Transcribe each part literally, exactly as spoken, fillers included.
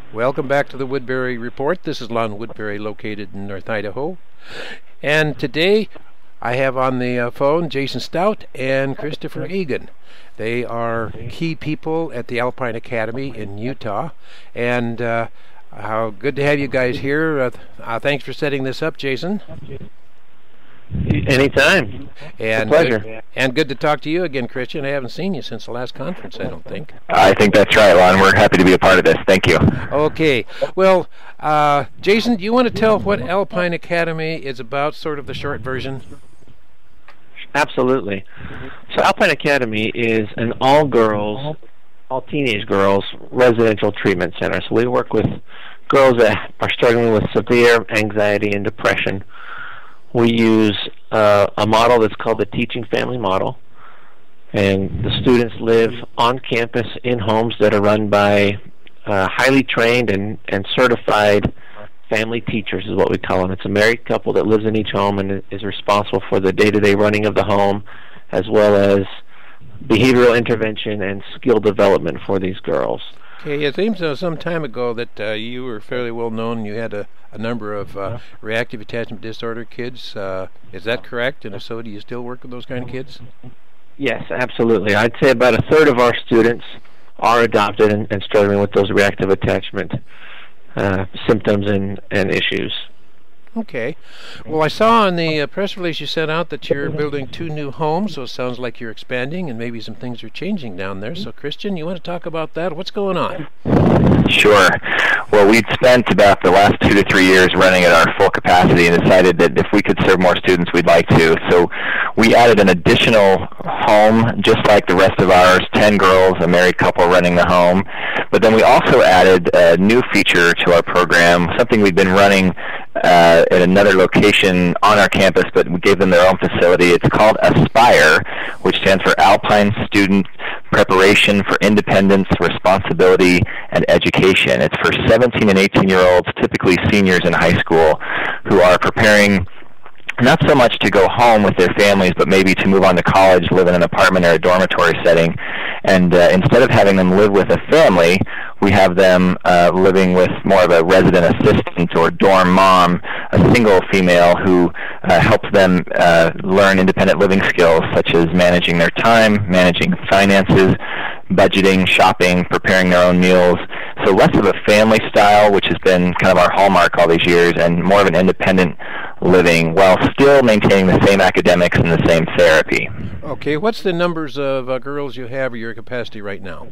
Welcome back to the Woodbury Report. This is Lon Woodbury, located in North Idaho. And today I have on the uh, phone Jason Stout and Christopher Egan. They are key people at the Alpine Academy in Utah. And uh, how good to have you guys here. Uh, uh, thanks for setting this up, Jason. Anytime. And, it's a pleasure. Uh, and good to talk to you again, Christian. I haven't seen you since the last conference, I don't think. I think that's right, Lon. We're happy to be a part of this. Thank you. Okay. Well, uh, Jason, do you want to tell what Alpine Academy is about, sort of the short version? Absolutely. So Alpine Academy is an all-girls, all teenage girls residential treatment center. So we work with girls that are struggling with severe anxiety and depression. We use uh, a model that's called the Teaching Family Model, and the students live on campus in homes that are run by uh, highly trained and, and certified family teachers is what we call them. It's a married couple that lives in each home and is responsible for the day-to-day running of the home, as well as behavioral intervention and skill development for these girls. Okay, it seems uh, some time ago that uh, you were fairly well known. You had a, a number of uh, reactive attachment disorder kids. Uh, is that correct? And if so, do you still work with those kind of kids? Yes, absolutely. I'd say about a third of our students are adopted and, and struggling with those reactive attachment uh, symptoms and, and issues. Okay. Well, I saw in the uh, press release you sent out that you're building two new homes, so it sounds like you're expanding and maybe some things are changing down there. So, Christian, you want to talk about that? What's going on? Sure. Well, we'd spent about the last two to three years running at our full capacity and decided that if we could serve more students, we'd like to. So we added an additional home, just like the rest of ours, ten girls, a married couple running the home. But then we also added a new feature to our program, something we'd been running uh, at another location on our campus, but we gave them their own facility. It's called Aspire, which stands for Alpine Student Preparation for Independence, Responsibility, and Education. It's for seventeen and eighteen-year-olds, typically seniors in high school, who are preparing not so much to go home with their families, but maybe to move on to college, live in an apartment or a dormitory setting. And uh, instead of having them live with a family, we have them uh, living with more of a resident assistant or dorm mom, a single female who uh, helps them uh, learn independent living skills such as managing their time, managing finances, budgeting, shopping, preparing their own meals. So less of a family style, which has been kind of our hallmark all these years, and more of an independent living while still maintaining the same academics and the same therapy. Okay, what's the numbers of uh, girls you have or your capacity right now?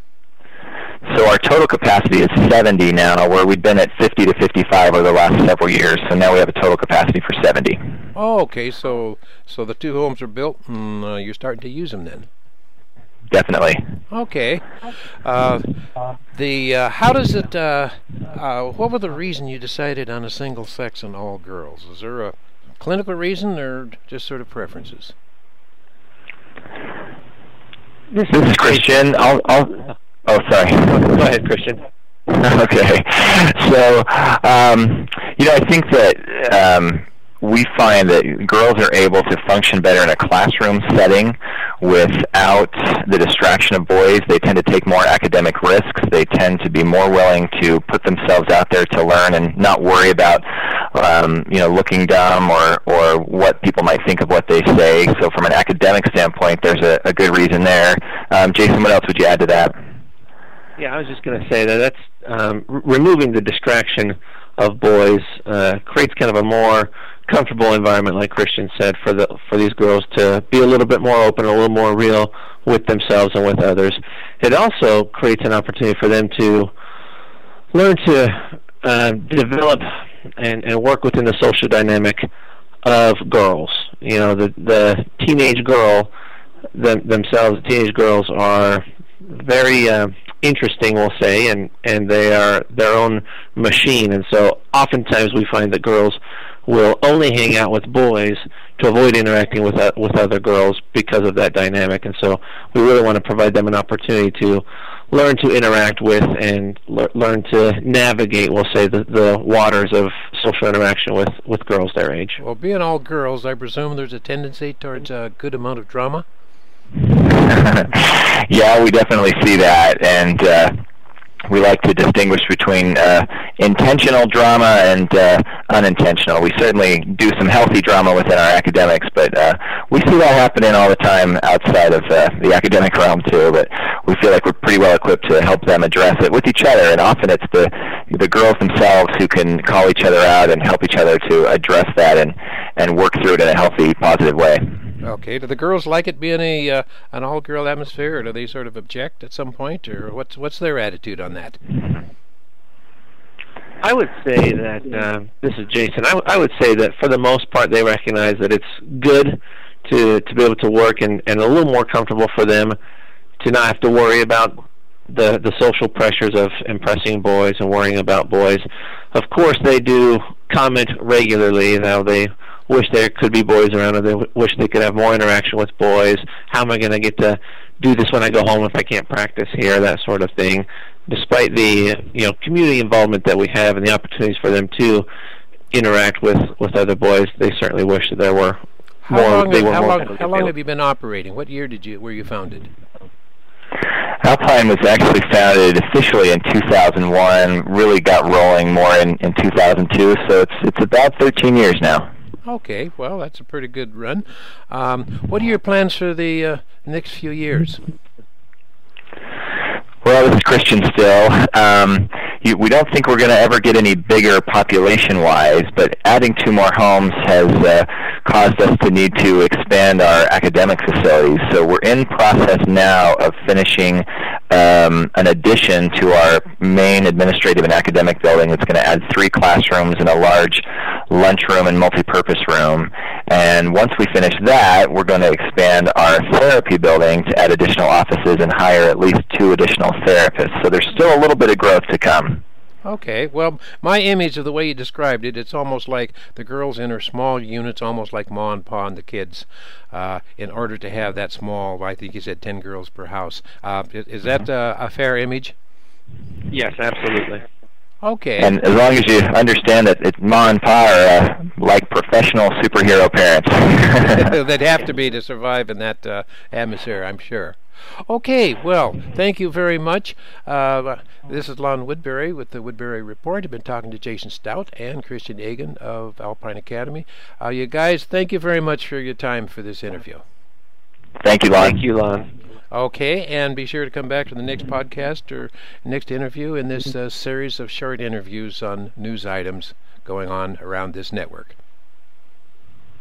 So our total capacity is seventy now, where we've been at fifty to fifty-five over the last several years. So now we have a total capacity for seventy. Oh, okay. So so the two homes are built, and uh, you're starting to use them then. Definitely. Okay. Uh, the uh, how does it? Uh, uh, what was the reason you decided on a single sex and all girls? Is there a clinical reason, or just sort of preferences? This is Christian. I'll. I'll oh, sorry. Go ahead, Christian. Okay. So, um, you know, I think that um, we find that girls are able to function better in a classroom setting without the distraction of boys. They tend to take more academic risks. They tend to be more willing to put themselves out there to learn and not worry about, um, you know, looking dumb or, or what people might think of what they say. So from an academic standpoint, there's a, a good reason there. Um, Jason, what else would you add to that? Yeah, I was just going to say that that's um, r- removing the distraction of boys uh, creates kind of a more comfortable environment, like Christian said, for the for these girls to be a little bit more open, a little more real with themselves and with others. It also creates an opportunity for them to learn to uh, develop and, and work within the social dynamic of girls. You know, the the teenage girl them, themselves, teenage girls are very uh, interesting, we'll say, and, and they are their own machine. And so oftentimes we find that girls will only hang out with boys to avoid interacting with uh, with other girls because of that dynamic. And so we really want to provide them an opportunity to learn to interact with and le- learn to navigate, we'll say, the, the waters of social interaction with, with girls their age. Well, being all girls, I presume there's a tendency towards a good amount of drama? Yeah, we definitely see that. And uh, we like to distinguish between uh, intentional drama and uh, unintentional. We certainly do some healthy drama within our academics, but uh, we see that happening all the time outside of uh, the academic realm too. But we feel like we're pretty well equipped to help them address it with each other, and often it's the the girls themselves who can call each other out and help each other to address that and, and work through it in a healthy, positive way. Okay. Do the girls like it being a uh, an all-girl atmosphere, or do they sort of object at some point, or what's what's their attitude on that? I would say that uh, this is Jason. I, w- I would say that for the most part, they recognize that it's good to to be able to work and, and a little more comfortable for them to not have to worry about the the social pressures of impressing boys and worrying about boys. Of course, they do comment regularly how they wish there could be boys around, or they w- wish they could have more interaction with boys. How am I going to get to do this when I go home if I can't practice here? That sort of thing. Despite the you know community involvement that we have and the opportunities for them to interact with, with other boys, they certainly wish that there were how more. Long, they were how more long, how long have you been operating? What year did you were you founded? Alpine was actually founded officially in two thousand one. Really got rolling more in, in two thousand two. So it's it's about thirteen years now. Okay, well, that's a pretty good run. Um, what are your plans for the uh, next few years? Well, this is Christian still. Um, you, we don't think we're going to ever get any bigger population-wise, but adding two more homes has uh, caused us to need to expand our academic facilities. So we're in process now of finishing um, an addition to our main administrative and academic building that's going to add three classrooms and a large lunchroom and multipurpose room. And once we finish that, we're going to expand our therapy building to add additional offices and hire at least two additional therapists. So there's still a little bit of growth to come. Okay, well, my image of the way you described it, it's almost like the girls in her small units, almost like Ma and Pa and the kids, uh, in order to have that small, I think you said ten girls per house. Uh, is, is that uh, a fair image? Yes, absolutely. Okay. And as long as you understand that it, Ma and Pa are uh, like professional superhero parents. They'd have to be to survive in that uh, atmosphere, I'm sure. Okay, well, thank you very much. Uh, this is Lon Woodbury with the Woodbury Report. I've been talking to Jason Stout and Christian Egan of Alpine Academy. Uh, you guys, thank you very much for your time for this interview. Thank you, Lon. Thank you, Lon. Okay, and be sure to come back to the next podcast or next interview in this uh, series of short interviews on news items going on around this network.